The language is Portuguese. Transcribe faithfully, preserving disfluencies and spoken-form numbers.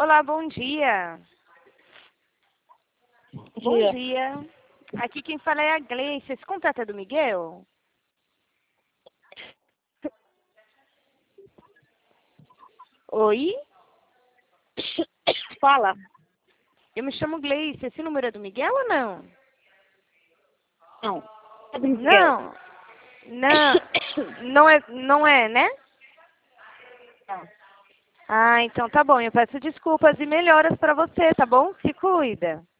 Olá, bom dia. Bom Dia. dia. Aqui quem fala é a Gleice. Esse contato é do Miguel? Oi? Fala. Eu me chamo Gleice. Esse número é do Miguel ou não? Não. É do Miguel. Não. Não. Não é, não é, né? Não. Ah, então tá bom. Eu peço desculpas e melhoras pra você, tá bom? Se cuida.